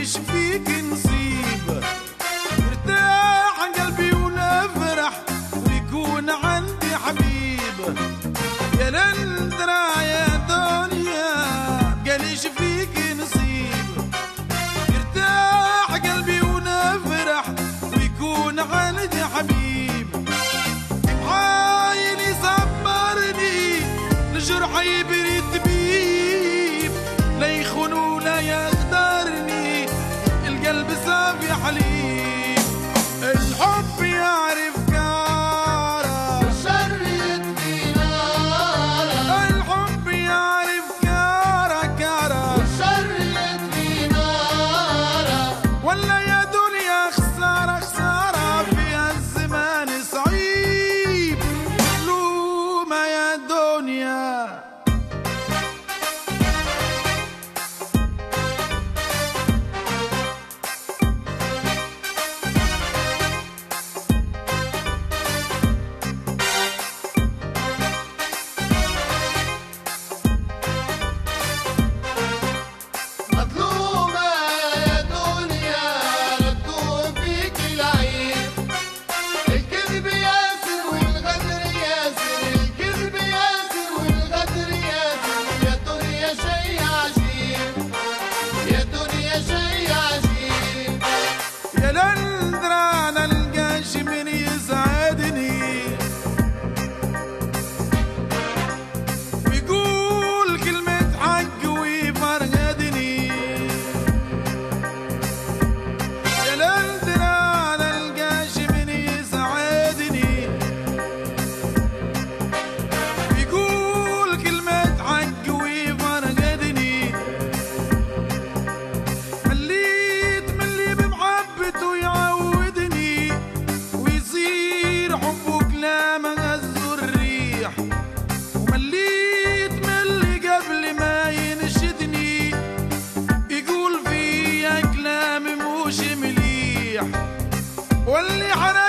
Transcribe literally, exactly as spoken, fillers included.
ماليش فيك نصيب، ارتاح قلبي ونفرح ويكون عندي حبيب. يا لندرا يا دنيا ماليش فيك نصيب، ارتاح قلبي ونفرح ويكون عندي حبيب. عايني صبرني الجرح يبرد طبيب، لا يخون ولا يغدرني القلب صافي حليب. الحب يعرف كاره والشر يطفي ناره، الحب يعرف كاره كاره والشر يطفي ناره. ولا يا دنيا خسارة خسارة فيها الزمان صعيب. لومة يا دنيا مظلومة يا دنيا ردوا فيك العيب، الكذب ياسر والغدر ياسر، الكذب ياسر والغدر ياسر. يا دنيا شي عجيب، يا دنيا شي عجيب. يا لندرا انا القاش من يسعدني ويقول كلمة حق ويفرقدني. يا لندرا انا القاش من يسعدني ويقول كلمة حق ويفرقدني. مليت ملي بمحبته يعودني ويصير حبه كلام غزو الريح، ومليت ملي قبل ما ينشدني يقول فيا كلام مش مليح. واللي حرام